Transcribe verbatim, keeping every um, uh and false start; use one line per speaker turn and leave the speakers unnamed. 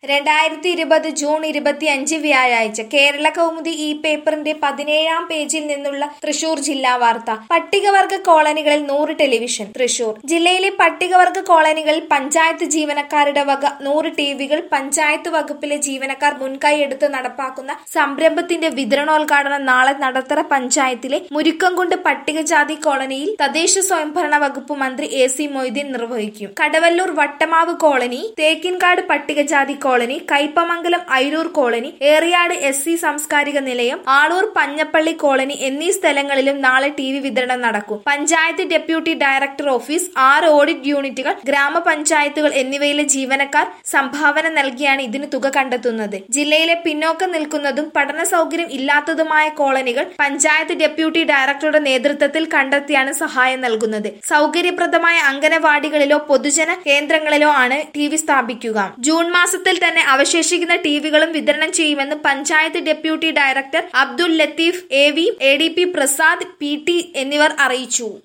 രണ്ടായിരത്തി ഇരുപത് ജൂൺ ഇരുപത്തിയഞ്ച് വ്യാഴാഴ്ച കേരള കൗമുദി ഈ പേപ്പറിന്റെ പതിനേഴാം പേജിൽ നിന്നുള്ള തൃശൂർ ജില്ലാ വാർത്ത. പട്ടികവർഗ കോളനികളിൽ നൂറ് ടെലിവിഷൻ. തൃശൂർ ജില്ലയിലെ പട്ടികവർഗ കോളനികളിൽ പഞ്ചായത്ത് ജീവനക്കാരുടെ വക നൂറ് ടിവികൾ പഞ്ചായത്ത് വകുപ്പിലെ ജീവനക്കാർ മുൻകൈ എടുത്ത് നടപ്പാക്കുന്ന സംരംഭത്തിന്റെ വിതരണോദ്ഘാടനം നാളെ നടത്തറ പഞ്ചായത്തിലെ മുരിക്കംകുണ്ട് പട്ടികജാതി കോളനിയിൽ തദ്ദേശ സ്വയംഭരണ വകുപ്പ് മന്ത്രി എ സി മൊയ്തീൻ നിർവഹിക്കും. കടവല്ലൂർ വട്ടമാവ് കോളനി, തേക്കിൻകാട് പട്ടികജാതി colony, Kaipamangalam Airoor colony, Eriyad S C സാംസ്കാരിക നിലയം, ആളൂർ പഞ്ഞപ്പള്ളി കോളനി എന്നീ സ്ഥലങ്ങളിലും നാളെ ടി വി വിതരണം നടക്കും. പഞ്ചായത്ത് ഡെപ്യൂട്ടി ഡയറക്ടർ ഓഫീസ്, ആറ് ഓഡിറ്റ് യൂണിറ്റുകൾ, ഗ്രാമപഞ്ചായത്തുകൾ എന്നിവയിലെ ജീവനക്കാർ സംഭാവന നൽകിയാണ് ഇതിന് തുക കണ്ടെത്തുന്നത്. ജില്ലയിലെ പിന്നോക്കം നിൽക്കുന്നതും പഠന സൗകര്യം ഇല്ലാത്തതുമായ കോളനികൾ പഞ്ചായത്ത് ഡെപ്യൂട്ടി ഡയറക്ടറുടെ നേതൃത്വത്തിൽ കണ്ടെത്തിയാണ് സഹായം നൽകുന്നത്. സൗകര്യപ്രദമായ അംഗനവാടികളിലോ പൊതുജന കേന്ദ്രങ്ങളിലോ ആണ് ടി വി സ്ഥാപിക്കുക. ജൂൺ മാസത്തിൽ തന്നെ അവശേഷിക്കുന്ന ടിവികളും വിതരണം ചെയ്യുമെന്ന് panchayat deputy director Abdul Latheef A V, A D P Prasad P T എന്നിവർ അറിയിച്ചു.